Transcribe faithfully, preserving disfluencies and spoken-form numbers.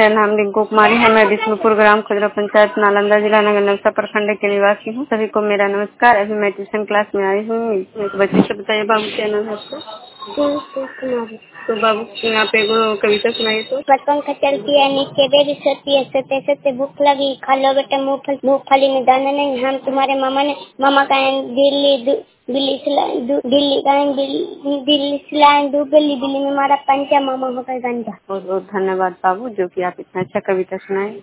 मेरा नाम रिंकू कुमारी है। मैं विष्णुपुर ग्राम खुदरा पंचायत नालंदा जिला नगर नौसा प्रखंड के निवासी हूँ। सभी को मेरा नमस्कार। अभी मैं ट्यूशन क्लास में आई हूँ। एक बच्चे से बताइए बाबू क्या नाम है आपका? तो बाबू यहाँ पे एगो कविता सुनाइए। तो पंखा चलती है नीचे बेबी सोती है, सोते सोते भूख लगी, खा लो बेटा मूंगफली मूंगफली में दाना नहीं। हम तुम्हारे मामा ने मामा का दिल्ली दिल्ली सिलाई दिल्ली का दिल्ली सिलाई दो बिल्ली बिल्ली में मारा पंचा मामा होकर गंजा। बहुत बहुत धन्यवाद बाबू जो कि आप इतना अच्छा कविता सुनाए।